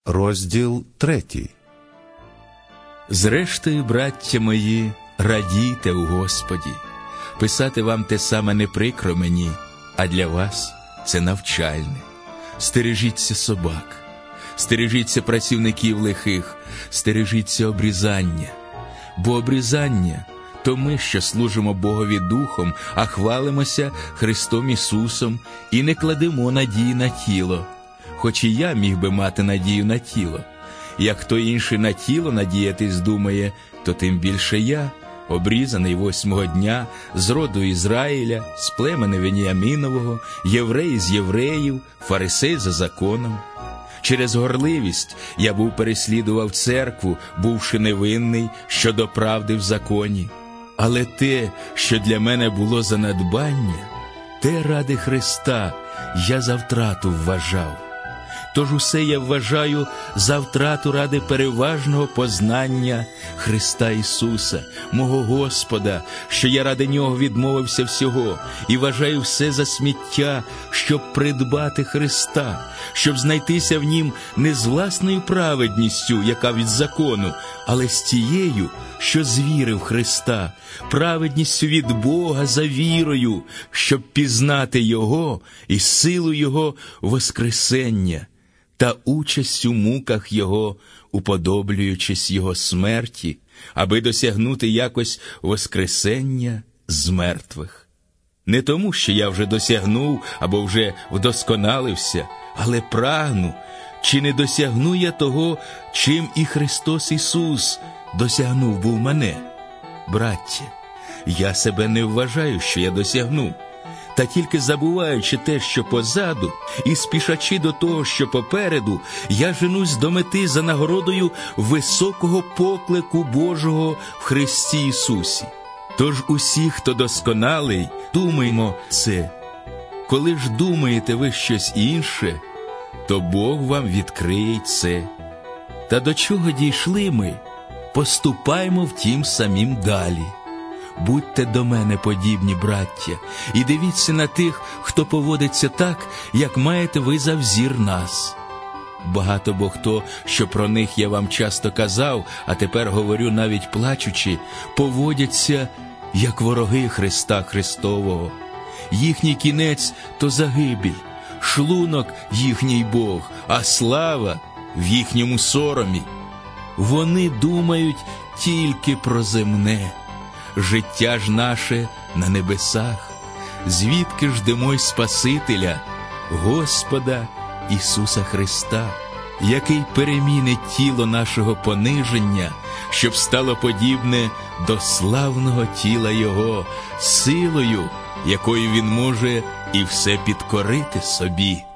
Розділ 3. Зрештою, браття мої, радійте у Господі. Писати вам те саме не прикро мені, а для вас це навчальне. Стережіться собак, стережіться працівників лихих, стережіться обрізання. Бо обрізання – то ми, що служимо Богові Духом, а хвалимося Христом Ісусом і не кладемо надії на тіло. Хоч і я міг би мати надію на тіло. Як хто інший на тіло надіятись думає, то тим більше я, обрізаний 8-го дня, з роду Ізраїля, з племени Веніамінового, єврей з євреїв, фарисей за законом. Через горливість я переслідував церкву, бувши невинний щодо правди в законі. Але те, що для мене було за надбання, те ради Христа я за втрату вважав. Тож усе я вважаю за втрату ради переважного познання Христа Ісуса, мого Господа, що я ради Нього відмовився всього, і вважаю все за сміття, щоб придбати Христа, щоб знайтися в Нім не з власною праведністю, яка від закону, але з тією, що з віри в Христа, праведністю від Бога за вірою, щоб пізнати Його і силу Його воскресення, та участь у муках Його, уподоблюючись Його смерті, аби досягнути якось воскресення з мертвих. Не тому, що я вже досягнув або вже вдосконалився, але прагну, чи не досягну я того, чим і Христос Ісус досягнув був мене. Браття, я себе не вважаю, що я досягнув, та тільки забуваючи те, що позаду, і спішачи до того, що попереду, я женусь до мети за нагородою високого поклику Божого в Христі Ісусі. Тож усі, хто досконалий, думаймо це. Коли ж думаєте ви щось інше, то Бог вам відкриє це. Та до чого дійшли ми, поступаймо втім самим далі. Будьте до мене подібні, браття, і дивіться на тих, хто поводиться так, як маєте ви за взір нас. Багато бо хто, що про них я вам часто казав, а тепер говорю навіть плачучи, поводяться, як вороги Христа Христового. Їхній кінець – то загибель, шлунок – їхній Бог, а слава – в їхньому соромі. Вони думають тільки про земне. Життя ж наше на небесах, звідки ждемо й Спасителя, Господа Ісуса Христа, який перемінить тіло нашого пониження, щоб стало подібне до славного тіла Його, силою, якою Він може і все підкорити собі.